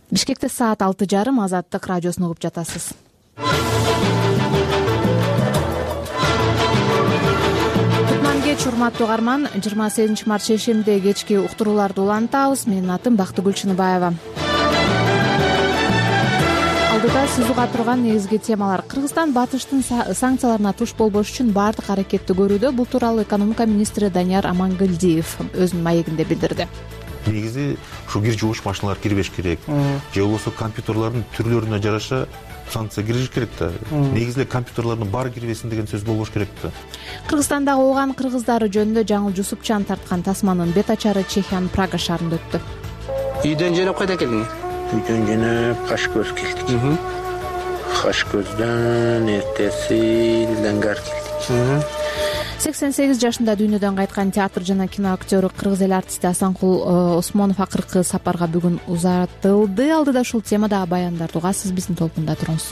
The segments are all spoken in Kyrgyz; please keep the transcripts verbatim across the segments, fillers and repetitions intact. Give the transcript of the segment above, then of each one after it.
Бишкекте саат алты жарым Азаттык радиосун угуп жатасыз. Кутман кеч, урматтуу угарман. жыйырма сегизинчи март шейшемби кечки уктурууларды улантабыз. Менин атым Бактыгүл Чыныбаева. Алдыда сиз уга турган негизги темалар. Кыргызстан батыштын санкцияларына туш болбош үчүн баардык аракетти көрүүдө. Бул тууралуу экономика министри Данияр Амангелдиев өзүнүн маегинде билдирди. Негизи ушу кир жуугуч машиналар кирбеш керек. Же болбосо компьютерлардын түрлөрүнө жараша санкция кириш керек да. Негизи компьютерлардын баары кирбесин деген сөз болбош керек да. Кыргызстандагы ооган кыргыздары жөнүндө жаңыл Жусупчан тарткан тасманын бет ачары Чехиянын Прага шаарында өттү. Үйдөн жөнөп кайда келдиң? Үйдөн жөнөп Кашкөз келдик. Кашкөздөн эртеси Ленгар келдик. сексен сегиз жашында дүйнөдөн кайткан театр жана кино актёру кыргыз эл артисти Асанкул Осмонов акыркы сапарга бүгүн узатылды. Алдыда ушул темадагы баяндарды угасыз, биздин толкунда туруңуз.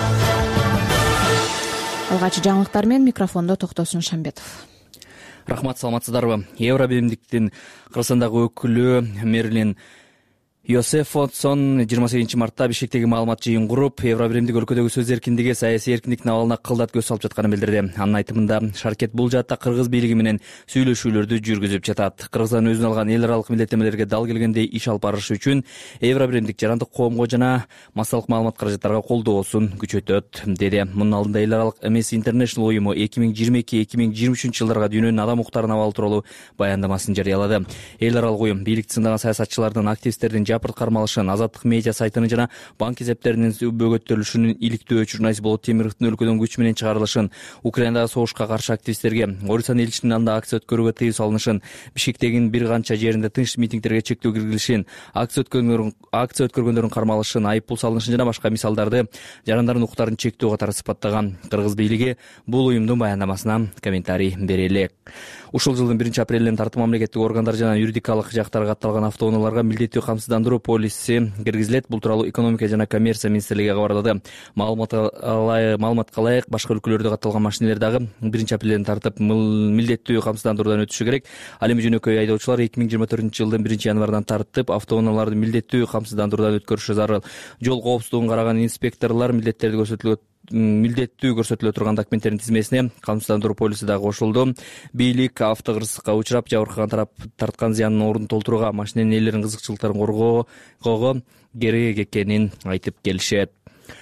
Алгачкы жаңылыктар менен микрофондо Токтосун Шамбетов. Рахмат, саламатсыздарбы? Евробиримдиктин Кыргызстандагы өкүлү Мерлин Йосефсон жыйырма сегизинчи мартта Бишкектеги маалымат жыйын куруп, Евробиримдик өлкөдөгү сөз эркиндиги, саясий эркиндиктин абалына кылдат көз салып жатканын билдирди. Анын айтымында, Шаркет бул жаатта кыргыз бийлиги менен сүйлөшүүлөрдү жүргүзүп жатат. Кыргызстан өзүнө алган эл аралык милдеттенмелерге дал келгендей иш алып барышы үчүн Евробиримдик жарандык коомго жана массалык маалымат каражаттарга колдоосун күчөтөт, деди. Мунун алдында эл аралык Amnesty International уюму эки миң жыйырма эки эки миң жыйырма үчүнчү жылдарга дүйнөнүн адам укуктарынын абалы тууралуу баяндамасын жарыялады. Эл аралык уюм бийликти сындаган саясатчылардын, активисттердин жапырт кармалышын, Азаттык медиа сайтынын жана банк эсептеринин бөгөттөлүшүнүн иликтөө журналист Болот Темировдун өлкөдөн күч менен чыгарылышын, Украинадагы согушка каршы активисттерге Орусиянын элчисинин анда акция өткөрүүгө тыюу салынышын, Бишкектегин бир канча жеринде тынч митингдерге чектөө киргизилишин, акция өткөргөндөрүн акция өткөргөндөрдүн кармалышын, айыппул салынышын жана башка мисалдарды жарандардын укуктарын чектөө катары сыпаттаган. Кыргыз бийлиги бул уюмдун баяндамасына комментарий бере элек. Ушул жылдын биринчи апрелинен тартып мамлекеттик органдар жана юридикалык жактарга катталган автоунааларга милдеттүү камсыздандыруу полиси киргизилет. Бул тууралуу экономика жана коммерция министрлиги кабарлады. Маалыматка ылайык, башка өлкөлөрдө катталган машиналер дагы биринчи апрелден тартып милдеттүү камсыздандыруудан өтүшү керек. Ал эми жөнөкөй айдоочулар эки миң жыйырма төртүнчү жылдын биринчи январынан тартып автоунааларды милдеттүү камсыздандыруудан өткөрүшү зарыл. Жол коопсуздугун караган инспекторлор милдеттерди көрсөтүлөт милдеттүү көрсөтүлө турган документтердин тизмесине камсыздандыруу полиси дагы кошулду. Бийлик автокырсыкка учурап, жабыркаган тарап тарткан зыянын ордун толтурууга, машинанын ээлеринин кызыкчылыктарын коргоого керек экенин айтып келишет.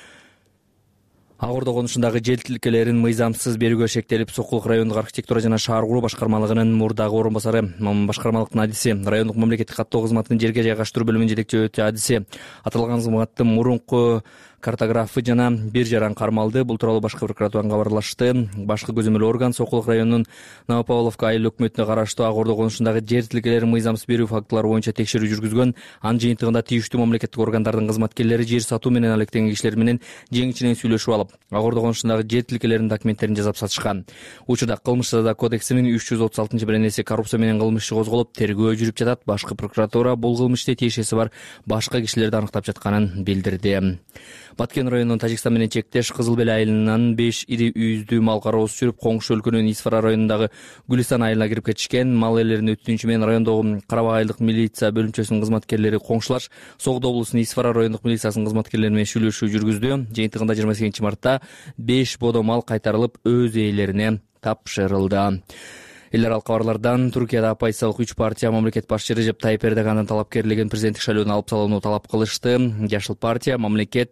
Ак Ордо конушундагы жер тилкелерин мыйзамсыз берүүгө шектелип, Сокулук райондук архитектура жана шаар куруу башкармалыгынын мурдагы орун басары, башкармалыктын адиси, райондук мамлекеттик каттоо кызматынын жерге жайгаштыруу бөлүмүнүн жетекчи адиси, аталган кызматтын мурунку картографы жана бир жаран кармалды. Бул тууралуу башкы прокуратурадан кабарлашты. Башкы көзөмөл орган Сокулук районунун Новопавловка айыл өкмөтүнө караштуу Ак Ордо конушундагы жер тилкелерин мыйзамсыз берүү фактылары боюнча текшерүү жүргүзгөн. Анын жыйынтыгында тийиштүү мамлекеттик органдардын кызматкерлери жер сатуу менен алектенген кишилер менен жеңичинен сүйлөшүп алып, Ак Ордо конушундагы жер тилкелеринин документтерин жасап сатышкан. Учурда кылмыш жаза кодексинин үч жүз отуз алтынчы беренеси коррупция менен кылмыш иши козголуп, тергөө жүрүп жатат. Башкы прокуратура бул кылмыш иште тиешеси бар башка кишилерди аныктап жатканын билдирди. Баткен районунун Тажикстан менен чектеш Кызыл Бел айылынан беш ири үйүздүү мал кароосу жүрүп, коңшу өлкөнүн Исфара районундагы Гүлистан айылына кирип кетишкен. Мал ээлеринин өтүнүчү менен райондогу Карабак айылдык милиция бөлүмчөсүнүн кызматкерлери коңшулаш Согдо облусунун Исфара райондук милициясынын кызматкерлери менен сүйлөшүү жүргүздү. Жыйынтыгында жыйырма сегизинчи мартта беш бодо мал кайтарылып, өз ээлерине тапшырылды. Эл аралык кабарлардан Туркияда оппозициялык үч партия мамлекет башчы Режеп Тайип Эрдогандан талапкерлигин президенттик шайлоодон алып салууну талап кылышты. Жашыл партия, Мамлекет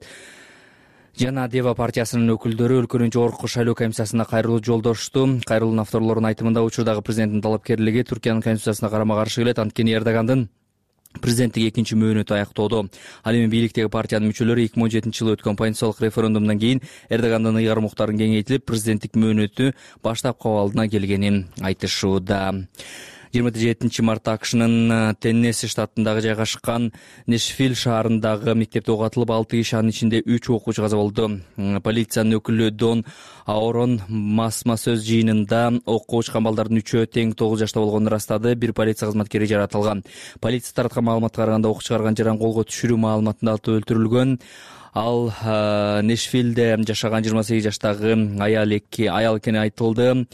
жана Дева партиясынын өкүлдөрү өлкөнүн жогорку шайлоо комиссиясына кайрылуу жолдошту. Кайрылуунун авторлорунун айтымында, учурдагы президенттин талапкерлиги Туркиянын конституциясына карама-каршы келет. Анткени Эрдогандын президенттик экинчи мөөнөтү аяктоодо. Ал эми бийликтеги партиянын мүчөлөрү эки миң он жетинчи жылы өткөн конституциялык референдумдан кийин Эрдогандын ыйгар муктарын кеңейтилип, президенттик мөөнөтү баштапкы абалына келгенин айтышууда. жыйырма жетинчи мартта АКШнын Теннесси штатындагы жайгашкан Нэшвилл шаарындагы мектепте ок атылып, алты киши, анын ичинде үч окуучу каза болду. Полициянын өкүлү Дон Аорон масма сөз жыйынында окко учкан балдардын үчөө тең тогуз жашта болгонун ырастады. Бир полиция кызматкери жаратылган. Полиция тараткан маалыматка караганда, ок чыгарган жаран колго түшүрүү маалыматында атып өлтүрүлгөн. Ал Нэшвиллде жашаган жыйырма сегиз жаштагы аял аял экени айтылды.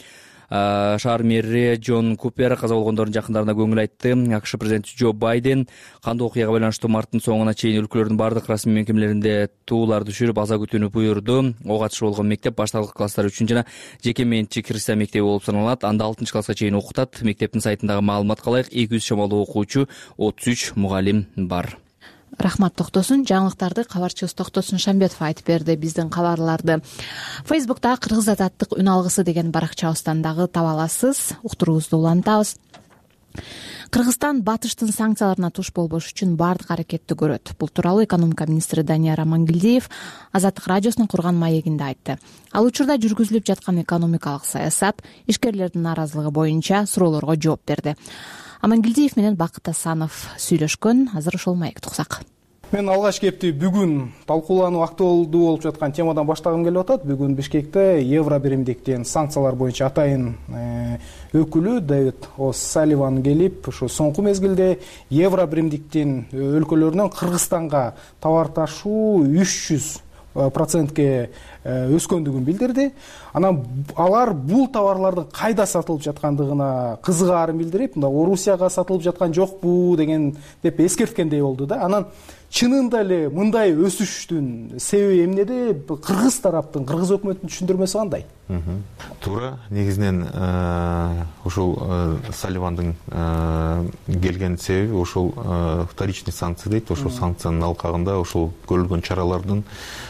Шаар мэри Джон Купер каза болгондордун жакындарына көңүл айтты. АКШ президенти Джо Байден кандуу окуяга байланыштуу марттын соңуна чейин өлкөлөрдүн бардык расмий мекемелеринде туулар түшүрүп аза күтүүнү буйрду. Ого катышы болгон мектеп башталгыч класстар үчүн жана жеке менчик христиан мектеби болуп саналат. Анда алтынчы класска чейин окутат. Мектептин сайтындагы маалыматка ылайык эки жүз чамалуу окуучу, отуз үч мугалим бар. Рахмат Токтосун. Жаңылыктарды кабарчыбыз Токтосун Шамбетов айтып берди. Биздин кабарларды Фейсбукта Кыргыз азаттык үн алгысы деген баракчабыздан дагы таба аласыз. Уктуруубузду улантабыз. Кыргызстан батыштын санкцияларына туш болбош үчүн баардык аракетти көрөт. Бул тууралуу экономика министри Данияр Амангелдиев Азаттык радиосунун курган маегинде айтты. Ал учурда жүргүзүлүп жаткан экономикалык саясат, ишкерлердин нааразылыгы боюнча суроолорго жооп берди. Амангелдиев менен Бакыт Асанов сүйлөшкөн. Азыр ошол маекти уксак. Мен алгач кепти бүгүн талкуулануу актуалдуу болуп жаткан темадан баштагым келип атат. Бүгүн Бишкекте Евро биримдиктин санкциялар боюнча атайын өкүлү Дэвид О'Салливан келип, ушу соңку мезгилде Евро биримдиктин өлкөлөрүнөн Кыргызстанга товар ташуу үч жүз процентке өскөндүгүн билдирди. Анан алар бул товарлардын кайда сатылып жаткандыгына кызыгаарын билдирип, мында Орусияга сатылып жаткан жокпу деген деп эскерткендей болду да. Анан чынында эле мындай өсүштүн себеби эмнеде? Кыргыз тараптын, кыргыз өкмөтүнүн түшүндүрмөсү кандай? Туура, негизинен ошол Салливандын келген себеби ошол вторичный санкция дейт. Ошол санкциянын алкагында ошол көрүлгөн чаралардын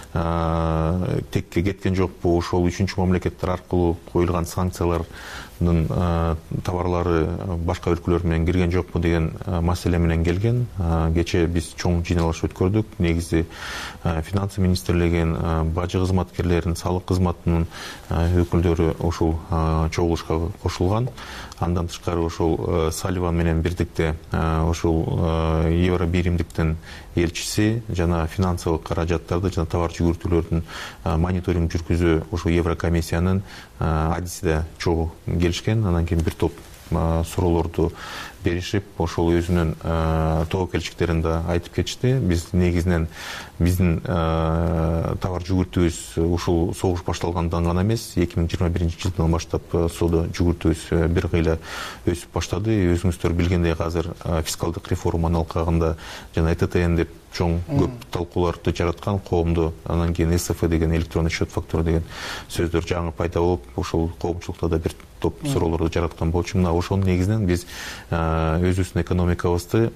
текке кеткен жокпу, ошол үчүнчү мамлекеттер аркылуу коюлган санкциялардын товарлары башка өлкөлөр менен кирген жокпу деген маселе менен келген. Кечээ биз чоң жыйналыш өткөрдүк. Негизи финансы министрлигинин, бажы кызматкерлеринин, салык кызматынын өкүлдөрү ошол чогулушка кошулган. Андан тышкары ошол Салливан менен бирдикте ошол Евро биримдиктин элчиси жана финансылык каражаттарды жана товар жүгүртүүлөрдүн мониторинг жүргүзүү ошол Еврокомиссиянын адисиде чогуу келишкен. Анан кийин бир топ суроолорду беришип, ошол өзүнүн тобокелчиктерин да айтып кетишти. Биз негизинен биздин товар жүгүртүүбүз ушул согуш башталгандан гана эмес, эки миң жыйырма биринчи жылдан баштап соода жүгүртүүбүз бир кыйла өсүп баштады. Өзүңүздөр билгендей, азыр фискалдык реформанын алкагында жана Э Тэ Тэ Н деп чоң көп талкууларды жараткан коомдо, анан кийин эс эф деген электронный счет фактура деген сөздөр жаңы пайда болуп, ошол коомчулукта да бир топ суроолорду жараткан болчу. Мына ошонун негизинен биз өзүбүздүн экономикабызды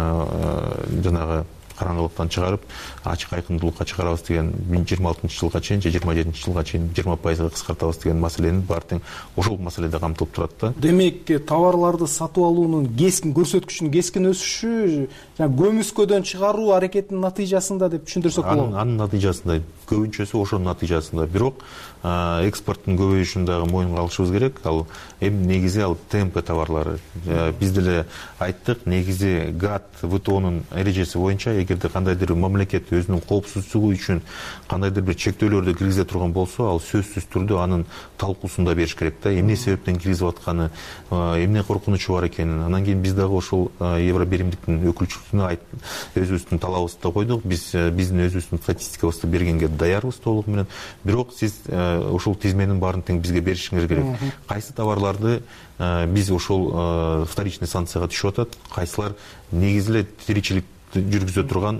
жанагы караңгылыктан чыгарып, ачык айкындуулукка чыгарабыз деген жыйырма алтынчы жылга чейин, же жыйырма жетинчи жылга чейин жыйырма пайызга кыскартабыз деген маселенин баары тең ошол маселеде камтылып турат да. Демек, товарларды сатып алуунун кескин көрсөткүчүнүн кескин өсүшү жана көмүскөдөн чыгаруу аракетинин натыйжасында деп түшүндүрсөк болот. Анын натыйжасында, көбүнчөсү ошонун натыйжасында. Бирок экспорттун көбөйүшүн дагы моюнга алышыбыз керек. Ал эми негизи ал ТМП товарлары. Биз деле айттык, негизи ГАТТ, вэ тэ о'нун эрежеси боюнча эгерде кандайдыр бир мамлекет өзүнүн коопсуздугу үчүн кандайдыр бир чектөөлөрдү киргизе турган болсо, ал сөзсүз түрдө анын талкуусун да бериш керек да. Эмне себептен киргизип атканы, эмне коркунучу бар экенин. Анан кийин биз дагы ошол Евро биримдиктин өкүлчүлүгүнө өзүбүздүн талабыбызды да койдук. Биз биздин өзүбүздүн статистикабызды бергенге даярбыз толугу менен. Бирок сиз ошол тизменин баарын тең бизге беришиңиз керек. Кайсы товарларды биз ошол вторичный санкцияга түшүп атат, кайсылар негизи эле тиричилик жүргүзө турган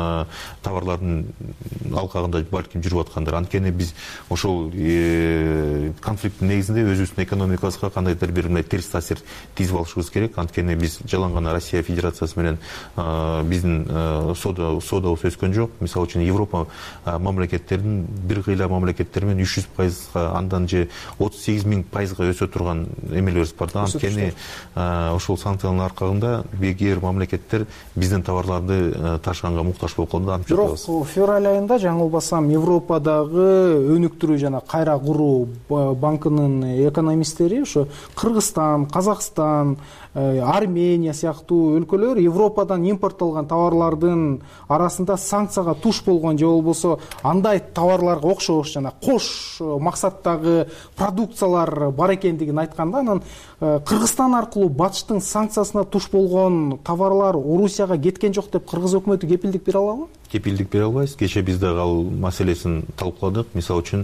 товарлардын алкагында балким жүрүп аткандар. Анткени биз ошол конфликттин негизинде өзүбүздүн экономикабызга кандайдыр бир мындай терс таасир тийгизип алышыбыз керек. Анткени биз жалаң гана Россия Федерациясы менен биздин соодабыз өскөн жок. Мисалы үчүн Европа мамлекеттеринин бир кыйла мамлекеттер менен үч жүз пайызга, андан же отуз сегиз миң пайызга өсө турган эмелерибиз бар да. Анткени ошол санкциянын аркагында бегер мамлекеттер биздин товарларды ташыганга муктаж болуп калды. Бирок февраль айында жаңылбасам Европадагы өнүктүрүү жана кайра куруу банкынын экономисттери ошо Кыргызстан, Казакстан, Армения сыяктуу өлкөлөр Европадан импорттолгон товарлардын арасында санкцияга туш болгон же болбосо андай товарларга окшош жана кош максаттагы продукциялар бар экендигин айтканда, анан Кыргызстан аркылуу батыштын санкциясына туш болгон товарлар Орусияга кеткен жок деп кыргыз өкмөтү кепилдик бере алабы? Кепилдик бере албайбыз. Кече биз дагы ал маселесин талкууладык. Мисалы үчүн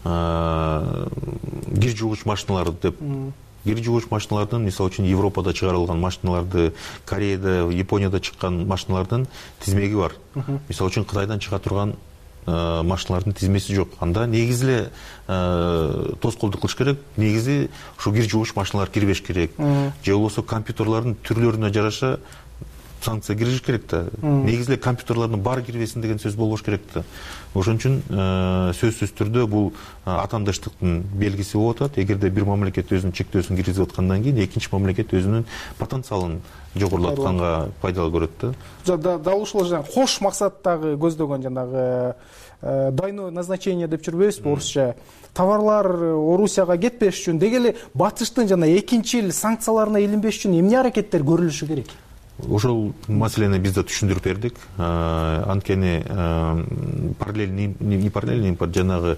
кир жуугуч машиналар деп кир жуугуч машиналардын, мисалы үчүн Европада чыгарылган машиналарды, Кореяда, Японияда чыккан машиналардын тизмеги бар. Мисалы үчүн Кытайдан чыга турган машиналардын тизмеси жок. Анда негизи эле тоскоолдук кылыш керек. Негизи ушу кир жуугуч машиналар кирбеш керек. Же болбосо компьютерлардын түрлөрүнө жараша санкция кириш керек да. Негизи эле компьютерлардын баары кирбесин деген сөз болбош керек да. Ошон үчүн сөзсүз түрдө бул атаандаштыктын белгиси болуп атат. Эгерде бир мамлекет өзүнүн чектөөсүн киргизип аткандан кийин экинчи мамлекет өзүнүн потенциалын жогорулатканга пайдалуу көрөт да. Дал ушул кош максаттагы көздөгөн жанагы двойное назначение деп жүрбөйбүзбү орусча? Товарлар Орусияга кетпеш үчүн деги эле батыштын жана экинчи эл санкцияларына илинбеш үчүн эмне аракеттер көрүлүшү керек? Ошол маселени биз да түшүндүрүп бердик. Анткени параллельный не параллельный импорт, жанагы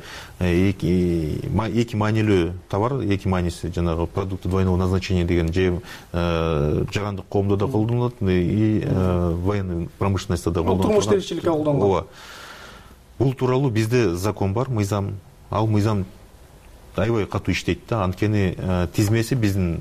эки маанилүү товар, эки мааниси жанагы продукты двойного назначения деген же жагандык коомдо да колдонулат и военный промышленностьта да колдонулат. Турмуш тиричиликке колдонулат. Ооба. Бул тууралуу бизде закон бар, мыйзам. Ал мыйзам аябай катуу иштейт да. Анткени тизмеси биздин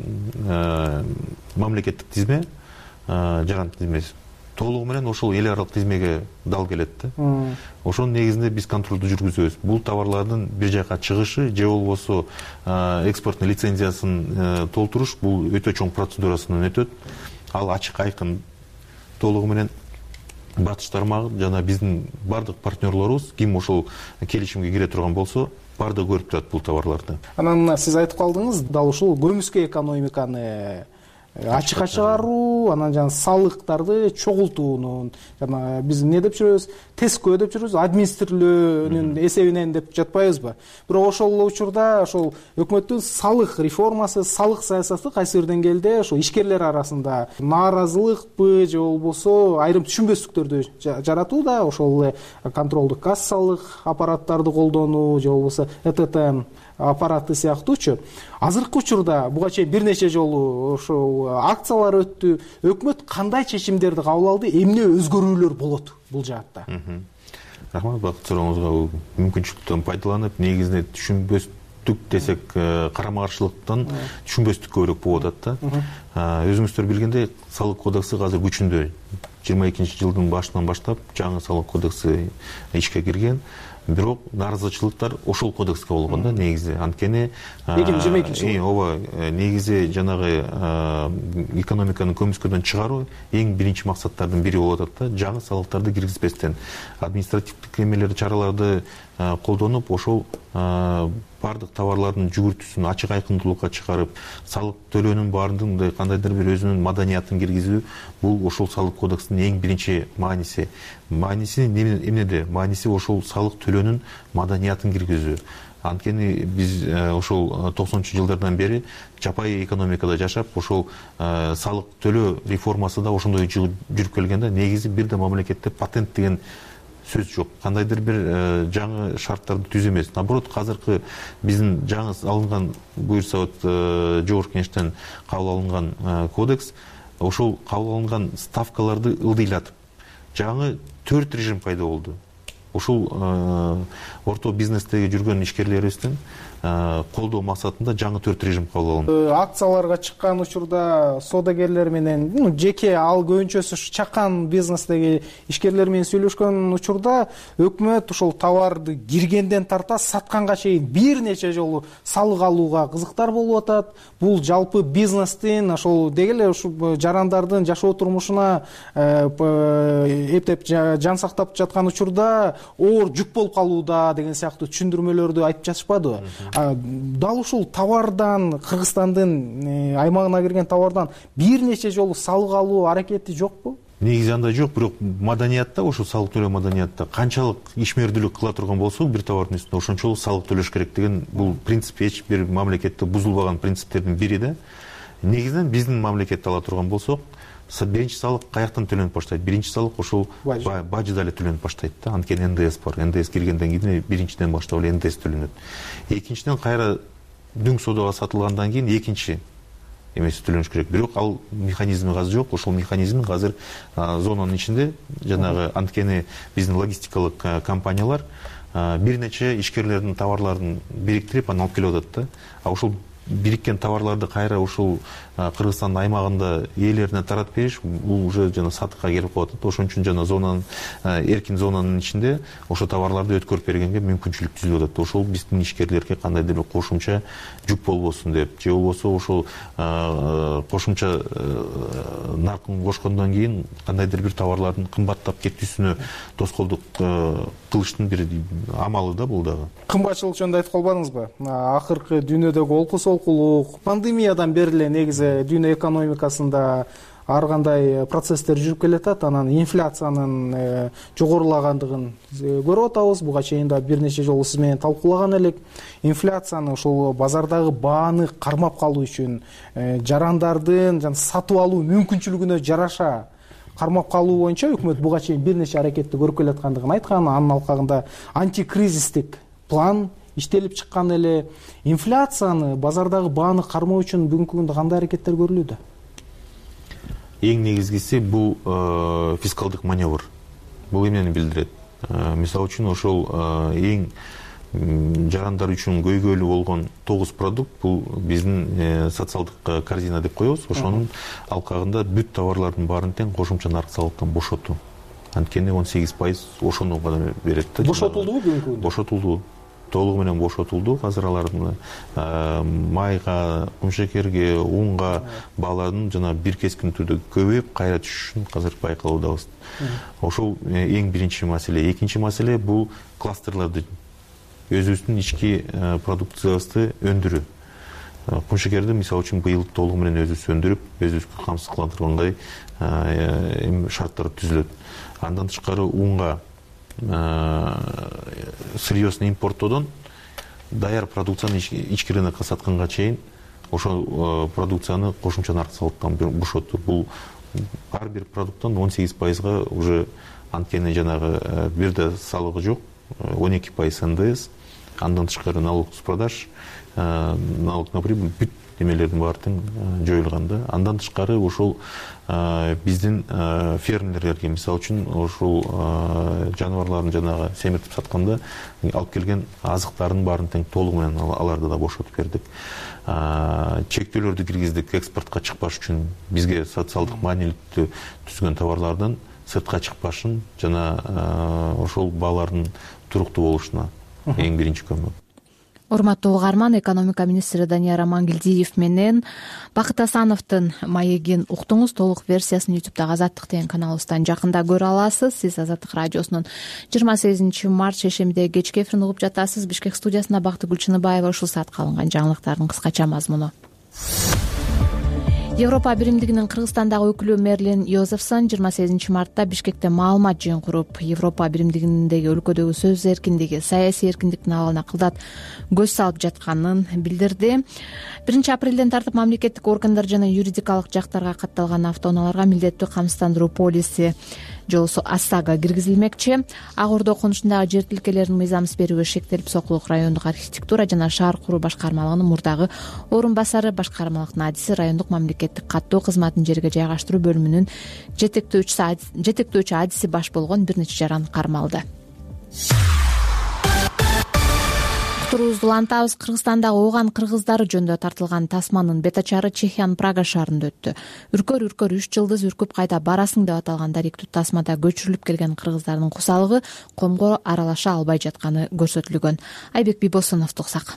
мамлекеттик тизме, жаган тизмеси толугу менен ошол эл аралык тизмеге дал келет да. Ошонун негизинде биз контролду жүргүзөбүз. Бул товарлардын бир жака чыгышы же болбосо экспорттун лицензиясын толтуруш бул өтө чоң процедурасынан өтөт. Ал ачык айкын толугу менен батыш тармагы жана биздин бардык партнерлорубуз ким ошол келишимге кире турган болсо бардыгы көрүп турат бул товарларды. Анан сиз айтып калдыңыз, дал ушул көмүскө экономиканы ачыкка чыгаруу, анан жана салыктарды чогултуунун жана биз эмне деп жүрөбүз, тескөө деп жүрөбүз, администрирлөөнүн эсебинен деп жатпайбызбы? Бирок ошол учурда ошол өкмөттүн салык реформасы, салык саясаты кайсы бир деңгээлде ошо ишкерлер арасында нааразылыкпы же болбосо айрым түшүнбөстүктөрдү жаратууда, ошол эле контролдук кассалык аппараттарды колдонуу же болбосо э тэ тэ аппараты сыяктуучу. Азыркы учурда буга чейин бир нече жолу ошол акциялар өттү. Өкмөт кандай чечимдерди кабыл алды? Эмне өзгөрүүлөр болот бул жаатта? Рахмат, бакыт сурооңузга мүмкүнчүлүктөн пайдаланып, негизинде түшүнбөстүк десек, карама каршылыктан түшүнбөстүк көбүрөөк болуп атат да. Өзүңүздөр билгендей, салык кодекси азыр күчүндө. жыйырма экинчи жылдын башынан баштап жаңы салык кодекси ишке кирген. Бирок нааразычылыктар ошол кодекске болгон да негизи. Анткени эки миң жыйырма экинчи жыл. Ооба, негизи жанагы экономиканы көмүскөдөн чыгаруу эң биринчи максаттардын бири болуп атат да. Жаңы салыктарды киргизбестен административдик эмелерди, чараларды колдонуп, ошол бардык товарлардын жүгүртүүсүн ачык айкындуулукка чыгарып, салык төлөөнүн баардыгында кандайдыр бир өзүнүн маданиятын киргизүү, бул ошол салык кодексинин эң биринчи мааниси. Мааниси эмнеде? Мааниси ошол салык төлөөнүн маданиятын киргизүү. Анткени биз ошол токсонунчу жылдардан бери жапайы экономикада жашап, ошол салык төлөө реформасы да ошондой жүрүп келген да. Негизи бир да мамлекетте патент деген сөз жок. Кандайдыр бир жаңы шарттарды түзүү эмес. Наоборот, азыркы биздин жаңы алынган, буюрса вот жогорку кеңештен кабыл алынган кодекс ошол кабыл алынган ставкаларды ылдыйлатып, жаңы төрт режим пайда болду. Ошол орто бизнестеги жүргөн ишкерлерибиздин колдоо максатында жаңы төрт режим кабыл алынды. Акцияларга чыккан учурда содагерлер менен, жеке ал көбүнчөсү чакан бизнестеги ишкерлер менен сүйлөшкөн учурда өкмөт ошол товарды киргенден тарта сатканга чейин бир нече жолу салык алууга кызыктар болуп атат. Бул жалпы бизнестин ошол деги эле ушул жарандардын жашоо турмушуна эптеп жан сактап жаткан учурда оор жүк болуп калууда деген сыяктуу түшүндүрмөлөрдү айтып жатышпадыбы? Дал ушул товардан, Кыргызстандын аймагына кирген товардан бир нече жолу салык алуу аракети жокпу? Негизи андай жок, бирок маданиятта, ошол салык төлөө маданиятта канчалык ишмердүүлүк кыла турган болсок бир товардын үстүнө ошончолук салык төлөш керек деген бул принцип эч бир мамлекетте бузулбаган принциптердин бири да. Негизинен биздин мамлекетти ала турган болсок, биринчи салык каяктан төлөнүп баштайт? Биринчи салык ошол бажыда эле төлөнүп баштайт да. Анткени эн дэ эс бар. эн дэ эс киргенден кийин биринчиден баштап эле эн дэ эс төлөнөт. Экинчиден кайра дүң содага сатылгандан кийин экинчи эмеси төлөнүш керек. Бирок ал механизми азыр жок. Ошол механизм азыр зонанын ичинде жанагы анткени биздин логистикалык компаниялар бир нече ишкерлердин товарларын бириктирип анан алып келип атат да. А ошол бириккен товарларды кайра ушул Кыргызстандын аймагында ээлерине таратып бериш бул уже жана сатыкка келип калып атат. Ошон үчүн жана зонанын эркин зонанын ичинде ошо товарларды өткөрүп бергенге мүмкүнчүлүк түзүлүп атат. Ошол биздин ишкерлерге кандайдыр бир кошумча жүк болбосун деп, же болбосо ошол кошумча наркын кошкондон кийин кандайдыр бир товарлардын кымбаттап кетүүсүнө тоскоолдук кылыштын бир амалы да бул дагы. Кымбатчылык жөнүндө айтып калбадыңызбы? Акыркы дүйнөдөгү олкус олкулук, пандемиядан бери эле негизи дүйнө экономикасында ар кандай процесстер жүрүп келатат. Анан инфляциянын жогорулагандыгын көрүп атабыз. Буга чейин да бир нече жолу сиз менен талкуулаган элек. Инфляцияны ошол базардагы бааны кармап калуу үчүн жарандардын жана сатып алуу мүмкүнчүлүгүнө жараша кармап калуу боюнча өкмөт буга чейин бир нече аракетти көрүп келаткандыгын айткан. Анын алкагында антикризистик план иштелип чыккан эле. Инфляцияны базардагы бааны кармоо үчүн бүгүнкү күндө кандай аракеттер көрүлүүдө? Эң негизгиси бул фискалдык маневр. Бул эмнени билдирет? Мисалы үчүн ошол эң жарандар үчүн көйгөйлүү болгон тогуз продукт бул биздин социалдык корзина деп коебуз. Ошонун алкагында бүт товарлардын баарын тең кошумча нарк салыктан бошотуу. Анткени он сегиз пайыз ошону гана берет да. Бошотулдубу бүгүнкү күндө? Бошотулду. Толугу менен бошотулду. Азыр алардын майга, кумшекерге, унга баалардын жана бир кескин түрдө көбөйүп кайра түшүшүн азыр байкалуудабыз. Ошол эң биринчи маселе. Экинчи маселе бул кластерларды өзүбүздүн ички продукциябызды өндүрүү. Кумшекерди мисалы үчүн быйыл толугу менен өзүбүз өндүрүп, өзүбүзгө камсыздандыргандай шарттар түзүлөт. Андан тышкары унга сырьёсын импорттоодон даяр продукцияны ички рынокко сатканга чейин ошол продукцияны кошумча нарк салыктан бошотту. Бул ар бир продукттан он сегиз пайызга уже анткени жанагы бир да салыгы жок, он эки пайыз эн дэ эс, андан тышкары налог с продаж, налог на прибыль бүт немелердин баары тең жоюлган да. Андан тышкары ошол биздин фермерлерге мисалы үчүн ошол жаныбарларын жанагы семиртип сатканда алып келген азыктардын баарын тең толугу менен аларды да бошотуп бердик. Чектөөлөрдү киргиздик экспортко чыкпаш үчүн. Бизге социалдык маанилүүлүктү түзгөн товарлардын сыртка чыкпашын жана ошол баалардын туруктуу болушуна эң биринчи көмөк. Урматтуу угарман, экономика министри Данияр Амангелдиев менен Бакыт Асановдун маегин уктуңуз. Толук версиясын ютубтагы Азаттык деген каналыбыздан жакында көрө аласыз. Сиз Азаттык радиосунун жыйырма сегизинчи март шейшембидеги кечки эфирин угуп жатасыз. Бишкек студиясында Бактык Гүлчыныбаева. Ушул саатка алынган жаңылыктардын кыскача мазмуну. Европа биримдигинин Кыргызстандагы өкүлү Мерлин Йозефсон жыйырма сегизинчи мартта Бишкекте маалымат жыйын куруп, Европа биримдигиндеги өлкөдөгү сөз эркиндиги, саясий эркиндиктин абалына кылдат көз салып жатканын билдирди. биринчи апрелден тартып мамлекеттик органдар жана юридикалык жактарга катталган автоунааларга милдеттүү камсыздандыруу полиси же болбосо ОСАГа киргизилмекчи. Ак Ордо конушундагы жер тилкелерин мыйзамсыз берүүгө шектелип, Сокулук райондук архитектура жана шаар куруу башкармалыгынын мурдагы орун басары, башкармалыктын адиси, райондук мамлекеттик каттоо кызматын жерге жайгаштыруу бөлүмүнүн жетектөөчү адиси баш болгон бир нече жаран кармалды. Уктуруубузду улантабыз. Кыргызстандагы ооган кыргыздары жөнүндө тартылган тасманын бетачары Чехиянын Прага шаарында өттү. Үркөр үркөр үч жылдыз үркүп кайда барасың деп аталган даректүү тасмада көчүрүлүп келген кыргыздардын кусалыгы комго аралаша албай жатканы көрсөтүлгөн. Айбек Бибосунов туксак.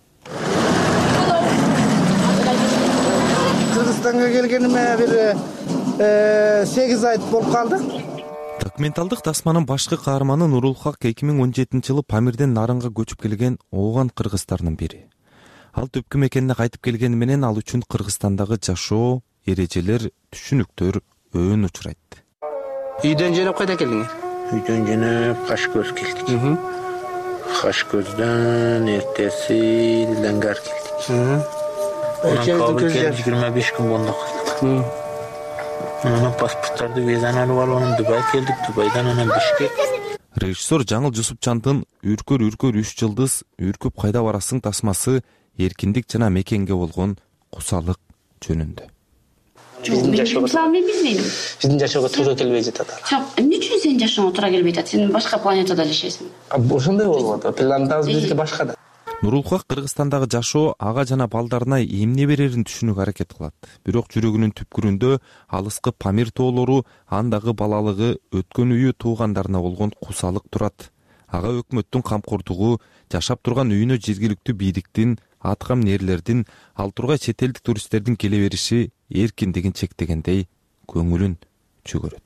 Кыргызстанга келгениме бир сегиз ай болуп калды. Документалдык тасманын башкы каарманы Нурулхак эки миң он жетинчи жылы Памирден Нарынга көчүп келген ооган кыргыздардын бири. Ал түпкү мекенине кайтып келгени менен ал үчүн Кыргызстандагы жашоо, эрежелер, түшүнүктөр өөн учурайт. Үйдөн жөнөп кайда келдиңер? Үйдөн жөнөп Кашкөз келдик. Кашкөздөн эртеси Ленгар келдик. жыйырма беш күн бондо калдык. Анан паспорттарды визаны алып алып Дубай келдик. Дубайдан анан Бишкек. Режиссер Жаңыл Жусупчандын Үркөр үркөр үч жылдыз үркүп кайда барасың тасмасы эркиндик жана мекенге болгон кусалык жөнүндө. Биздин жашоого мисалы мен билбейм. биздин жашоого туура келбей жатат. Жок, эмне үчүн сенин жашооңо туура келбей жатат? Сен башка планетада жашайсың. Ошондой болуп атат. Пландабыз бизге башка да. Нурулхак Кыргызстандагы жашоо ага жана балдарына эмне берерин түшүнүүгө аракет кылат. Бирок жүрөгүнүн түпкүрүндө алыскы Памир тоолору, андагы балалыгы, өткөн үйү туугандарына болгон кусалык турат. Ага өкмөттүн камкордугу, жашап турган үйүнө жергиликтүү бийликтин, аткам нээрлердин, ал тургай чет элдик туристтердин келе бериши эркиндигин чектегендей көңүлүн чөгөрөт.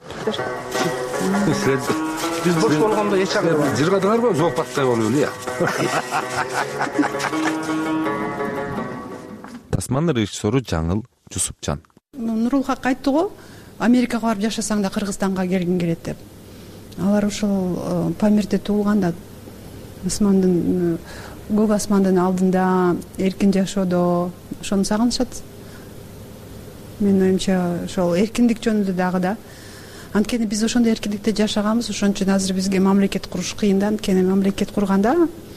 Биз бош болгондо эч андай жыргадыңарбы? Зоопарктай болуп эле. Тасман режиссеру Жаңыл Жусупжан. Нурулхак айтты го, Америкага барып жашасаң да Кыргызстанга келгиң келет деп. Алар ушул Памирде туулганда асмандын, көк асмандын алдында эркин жашоодо ошону сагынышат. Мен оюмча ошол эркиндик жөнүндө дагы да. Анткени биз ошондой эркиндикте жашаганбыз, ошон үчүн азыр бизге мамлекет куруш кыйын да. Анткени мамлекет курганда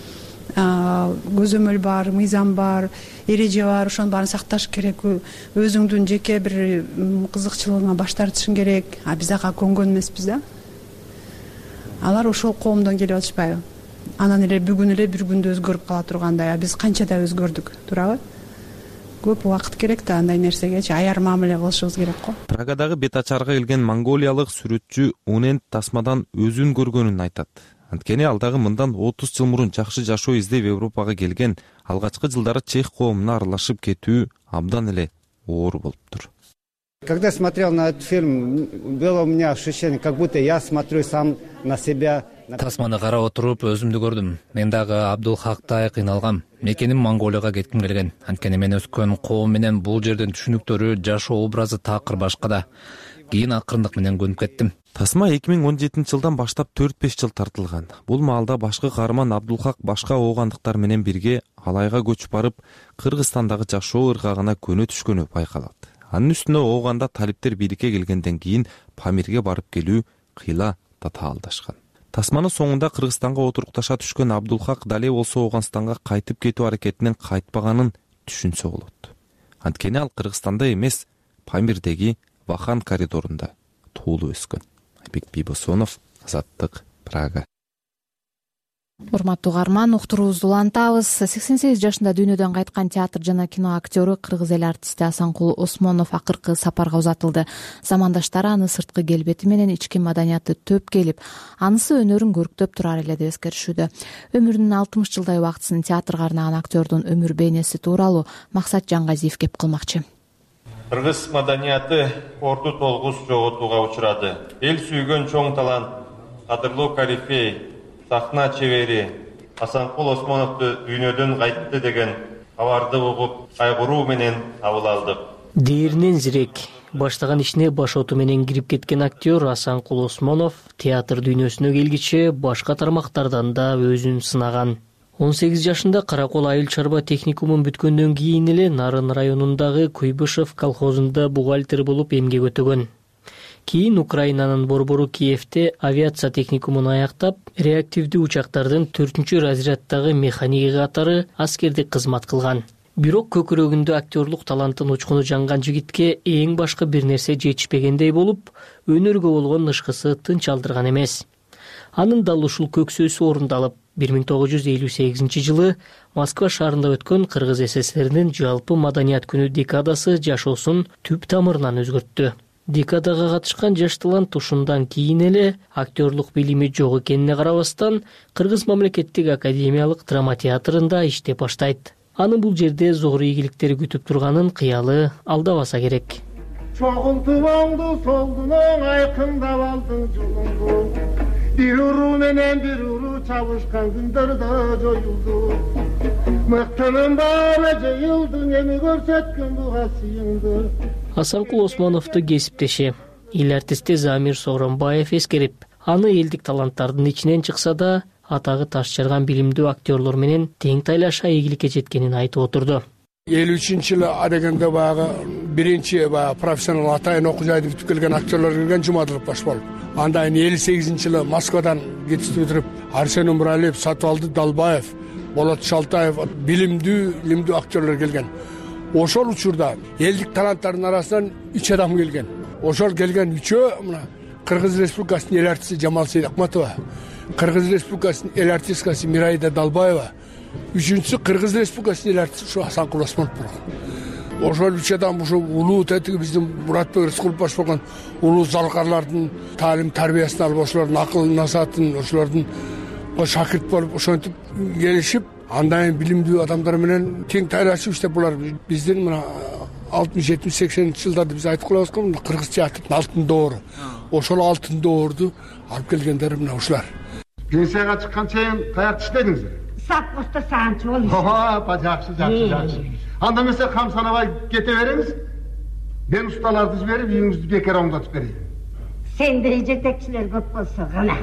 көзөмөл бар, мыйзам бар, эреже бар, ошонун баарын сакташ керек. Өзүңдүн жеке бир кызыкчылыгыңа баш тартышың керек. А биз ага көнгөн эмеспиз да. Алар ошол коомдон келип атышпайбы? Анан эле бүгүн эле бир күндө өзгөрүп кала тургандай. А биз канча да өзгөрдүк, туурабы? Көп убакыт керек да андай нерсегечи аяр мамиле кылышыбыз керек го. Прагадагы бет ачарга келген монголиялык сүрөтчү Унен тасмадан өзүн көргөнүн айтат. Анткени ал дагы мындан отуз жыл мурун жакшы жашоо издеп Европага келген, алгачкы жылдары чех коомуна аралашып кетүү абдан эле оор болуптур. Когда смотрел на этот фильм, было у меня ощущение, как будто я смотрю сам на себя. Тасманы карап отуруп өзүмдү көрдүм. Мен дагы Абдулхактай кыйналгам. Мекеним Монголияга кетким келген. Анткени мен өскөн коом менен бул жердин түшүнүктөрү, жашоо образы такыр башка да. Кийин акырындык менен көнүп кеттим. Тасма эки миң он жетинчи жылдан баштап төрт беш жыл тартылган. Бул маалда башкы каарман Абдулхак башка оогандыктар менен бирге Алайга көчүп барып, Кыргызстандагы жашоо ыргагына көнө түшкөнү байкалат. Анын үстүнө ооганда талиптер бийликке келгенден кийин Памирге барып келүү кыйла татаалдашкан. Тасманын соңунда Кыргызстанга отурукташа түшкөн Абдулхак дале болсо Ооганстанга кайтып кетүү аракетинен кайтпаганын түшүнсө болот. Анткени ал Кыргызстанда эмес, Памирдеги Вахан коридорунда туулуп өскөн. Айбек Бибосонов, Азаттык, Прага. Урматтуу угарман, уктуруубузду улантабыз. сексен сегиз жашында дүйнөдөн кайткан театр жана кино актёру, кыргыз эл артисти Асанкул Осмонов акыркы сапарга узатылды. Замандаштары аны сырткы келбети менен ички маданияты төп келип, анысы өнөрүн көрктөп турар эле деп эскеришүүдө. Өмүрүнүн алтымыш жылдай убактысын театрга арнаган актёрдун өмүр бейнеси тууралуу Максат Жангазиев кеп кылмакчы. Кыргыз маданияты орду толгус жоготууга учурады. Эл сүйгөн чоң талант, кадырлуу корифей, сахна чебери Асанкул Осмоновду дүйнөдөн кайтты деген кабарды угуп, кайгыруу менен кабыл алдык. Дээринен зирек, баштаган ишине башоту менен кирип кеткен актер Асанкул Осмонов театр дүйнөсүнө келгиче башка тармактардан да өзүн сынаган. он сегиз жашында Каракол айыл чарба техникумун бүткөндөн кийин эле Нарын районундагы Куйбышев колхозунда бухгалтер болуп эмгек өтөгөн. Кийин Украинанын борбору Киевде авиация техникумун аяктап, реактивдүү учактардын төртүнчү разряддагы механиги катары аскердик кызмат кылган. Бирок көкүрөгүндө актерлук талантын учкуну жанган жигитке эң башка бир нерсе жетишпегендей болуп, өнөргө болгон ышкысы тынч алдырган эмес. Анын дал ушул көксөөсү орундалып, бир миң тогуз жүз элүү сегизинчи жылы Москва шаарында өткөн Кыргыз СССРинин жалпы маданият күнү декадасы жашоосун түп тамырынан өзгөрттү. Декадага катышкан жаш талант ушундан кийин эле актерлук билими жок экенине карабастан Кыргыз мамлекеттик академиялык драма театрында иштеп баштайт. Аны бул жерде зор ийгиликтер күтүп турганын кыялы алдабаса керек. Чогултуңду солдуноң айкындап алдың жолуңду. Бир уруу менен бир уруу чабышкан күндөрдө жоюлду. Мактанам баары жыйылдың эми көрсөткөн буга сыйыңды. Асанкул Осмоновду кесиптеши, эл артисти Замир Сооронбаев эскерип, аны элдик таланттардын ичинен чыкса да, атагы таш жарган билимдүү актерлор менен тең тайлаша ийгиликке жеткенин айтып отурду. элүү үчүнчү жылы адегенде баягы биринчи баягы профессионал атайын окуу жайды бүтүп келген актерлор келген Жумадылов баш болуп. Андан кийин элүү сегизинчи жылы Москвадан жетиштип бүтүрүп Арсен Умралиев, Сатыбалды Далбаев, Болот Шалтаев билимдүү, билимдүү актерлор келген. ошол учурда элдик таланттардын арасынан үч адам келген. Ошол келген үчөө мына Кыргыз Республикасынын эл артисти Жамал Сейдакматова, Кыргыз Республикасынын эл артисткасы Мирайда Далбаева, үчүнчүсү Кыргыз Республикасынын эл артисти ушу Асанкул Осмонов болгон. Ошол үч адам ушу улуу тетиги биздин Муратбек Рыскулов баш болгон улуу залкарлардын таалим тарбиясын алып, ошолордун акыл насаатын, ошолордун шакирт болуп ошентип келишип, андан кийин билимдүү адамдар менен тең тайлашып иштеп, булар биздин мына алтымыш жетимиш сексенинчи жылдарда биз айтып калабыз го, мына кыргыз театрынын алтын доору. Ошол алтын доорду алып келгендер мына ушулар. Пенсияга чыккан чейин каякта иштедиңиздер? Совхозда саанчы болуп. Ооба, жакшы, жакшы, жакшы. Анда эмесе кам санабай кете береңиз. Мен усталарды жиберип, үйүңүздү бекер оңдотуп берейин. Сендей жетекчилер көп болсо гана.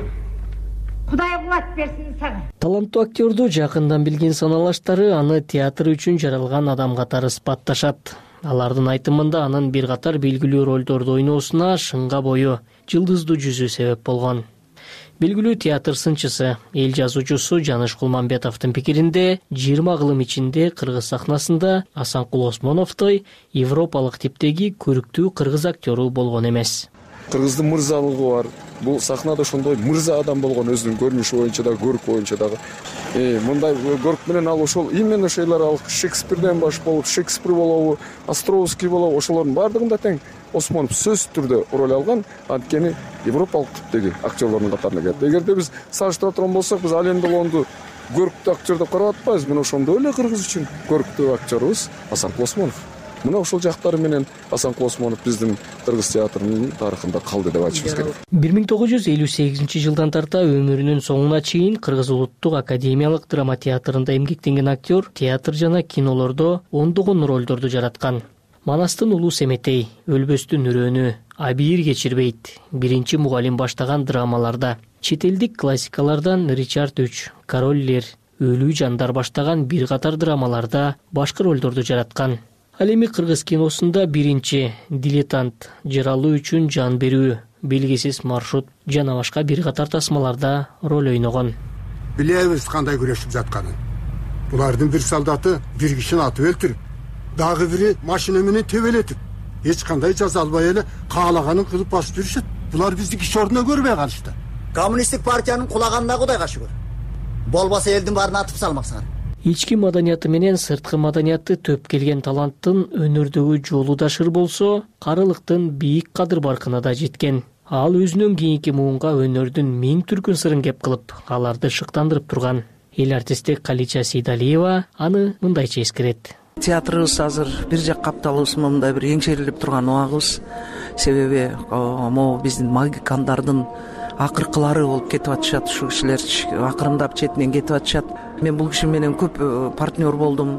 Кудай кубат берсин сага. Таланттуу актерду жакындан билген саналаштары аны театр үчүн жаралган адам катары сыпатташат. Алардын айтымында анын бир катар белгилүү ролдорду ойноосуна шыңга бою, жылдыздуу жүзү себеп болгон. Белгилүү театр сынчысы, эл жазуучусу Жаныш Кулманбетовдун пикиринде, жыйырма кылым ичинде кыргыз сахнасында Асанкул Осмоновдой европалык типтеги көрүктүү кыргыз актеру болгон эмес. Кыргыздын мырзалыгы бар. Бул сахнада ошондой мырза адам болгон, өзүнүн көрүнүшү боюнча да, көрк боюнча дагы. Э, мындай көрк менен ал ошол именно ошойлор ал Шекспирден баш болуп, Шекспир болобу, Островский болобу, ошолордун бардыгында тең Осмонов сөзсүз түрдө роль алган, анткени европалык типтеги актерлордун катарына кирет. Эгерде биз салыштыра турган болсок, биз Ален Делонду көрктүү актер деп карап атпайбыз. Мына ошондой эле кыргыз үчүн көрктүү актерибиз Асанкул Осмонов. Мына ошол жактары менен Асанкул Осмонов биздин кыргыз театрынын тарыхында калды деп айтышыбыз керек. бир миң тогуз жүз элүү сегизинчи жылдан тарта өмүрүнүн соңуна чейин Кыргыз улуттук академиялык драма театрында эмгектенген актер театр жана кинолордо ондогон ролдорду жараткан. Манастын улуу Семетей, Өлбөстүн үрөөнү, Абийир кечирбейт, Биринчи мугалим баштаган драмаларда, чет элдик классикалардан Ричард үч, Король Лир, Өлүү жандар баштаган бир катар драмаларда башкы ролдорду жараткан. Ал эми кыргыз киносунда Биринчи, Дилетант, Жаралуу үчүн жан берүү, Белгисиз маршрут жана башка бир катар тасмаларда роль ойногон. Билебиз кандай күрөшүп жатканын. Булардын бир солдаты бир кишини атып өлтүрүп, дагы бири машина менен тебелетип, эч кандай жаза албай эле каалаганын кылып басып жүрүшөт. Булар бизди киши ордуна көрбөй калышты. Коммунисттик партиянын кулаганына Кудайга шүгүр. Болбосо элдин баарын атып салмаксыңар. Ички маданияты менен сырткы маданияты төп келген таланттын өнөрдөгү жолу да шыр болсо, карылыктын бийик кадыр баркына да жеткен. Ал өзүнүн кийинки муунга өнөрдүн миң түркүн сырын кеп кылып, аларды шыктандырып турган. Эл артисти Калича Сейдалиева аны мындайча эскерет. Театрыбыз азыр бир жак капталыбыз мындай бир еңшерилип турган убагыбыз. Себеби могу биздин магикандардын акыркылары болуп кетип атышат, ушу кишилер акырындап четинен кетип атышат. Мен бул киши менен көп партнер болдум.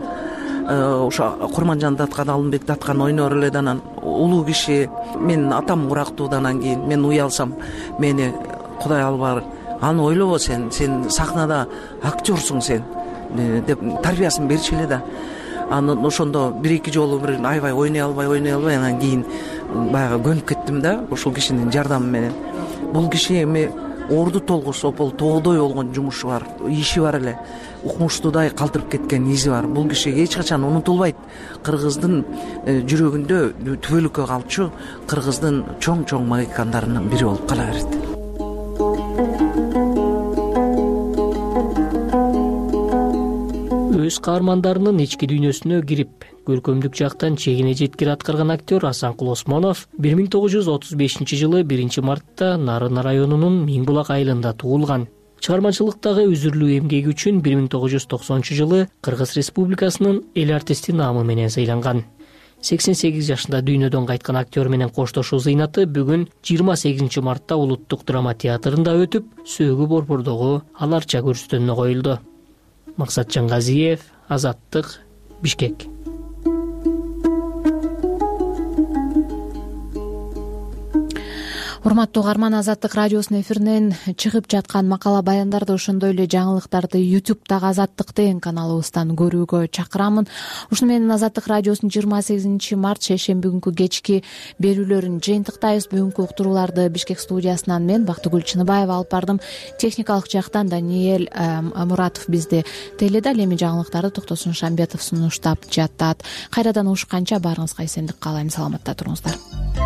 Ошо Курманжан Даткан, Алымбек Даткан ойнор эле анан улуу киши. Мен атам курактуудан кийин мен уялсам, мени Кудай албар, аны ойлобо сен, сен сахнада актерсуң сен деп тарбиясын берчү эле да. Анан ошондо бир-эки жолу бир аябай ойной албай, ойной албай анан кийин баягы көнүп кеттим да, ошол кишинин жардамы менен. Бул киши эми орду толгусо бул тоодой болгон жумушу бар, иши бар эле. Укмуштуудай калтырып кеткен изи бар. Бул киши эч качан унутулбайт. Кыргыздын жүрөгүндө түбөлүккө калчу кыргыздын чоң-чоң магикандарынын бири болуп кала берет. Өз каармандарынын ички дүйнөсүнө кирип, көркөмдүк жактан чегине жеткире аткарган актер Асанкул Осмонов бир миң тогуз жүз отуз бешинчи жылы биринчи мартта Нарын районунун Миңбулак айылында туулган. Чыгармачылыктагы үзүрлүү эмгеги үчүн бир миң тогуз жүз токсонунчу жылы Кыргыз Республикасынын эл артисти наамы менен сыйланган. сексен сегиз жашында дүйнөдөн кайткан актер менен коштошуу зыйнаты бүгүн жыйырма сегизинчи мартта Улуттук драма театрында өтүп, Сөөгү борбордогу аларча көрсөтүүнү коюлду. Максат Жангазиев, Азаттык, Бишкек. урматтуу угарман, Азаттык радиосунун эфиринен чыгып жаткан макала баяндарды, ошондой эле жаңылыктарды ютубтагы Азаттык деген каналыбыздан көрүүгө чакырамын. Ушуну менен Азаттык радиосунун жыйырма сегизинчи март шейшемби күнкү кечки берүүлөрүн жыйынтыктайбыз. Бүгүнкү уктурууларды Бишкек студиясынан мен Бактыгүл Чыныбаева алып бардым. Техникалык жактан Даниэль Муратов бизди тейледи. Ал эми жаңылыктарды Токтосун Шамбетов сунуштап жатат. Кайрадан угушканча баарыңызга эсендик каалайм. Саламатта туруңуздар.